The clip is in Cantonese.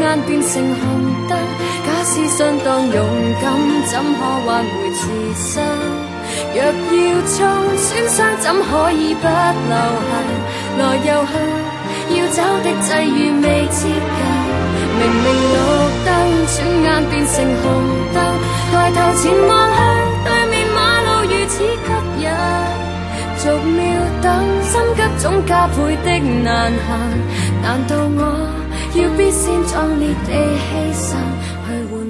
眼變成紅燈，假使相當勇敢，怎可挽回自身？若要衝損傷，怎可以不留痕？來又去，要找的際遇未接近。明明綠燈，轉眼變成紅燈，抬頭前望去，對面馬路如此吸引。逐秒等，心急總加倍的難行。難道我要必先壯烈地犧牲，去換